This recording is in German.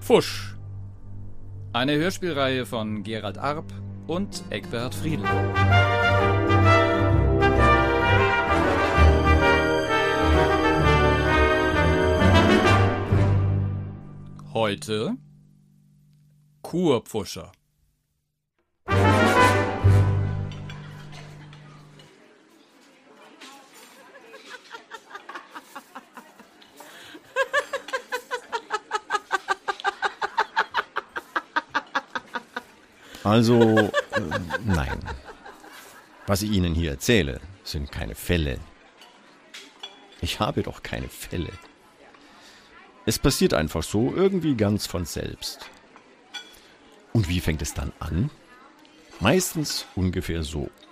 Pfusch. Eine Hörspielreihe von Gerald Arp und Egbert Friedl. Heute Kurpfuscher. Also, nein. Was ich Ihnen hier erzähle, sind keine Fälle. Ich habe doch keine Fälle. Es passiert einfach so, irgendwie ganz von selbst. Und wie fängt es dann an? Meistens ungefähr so.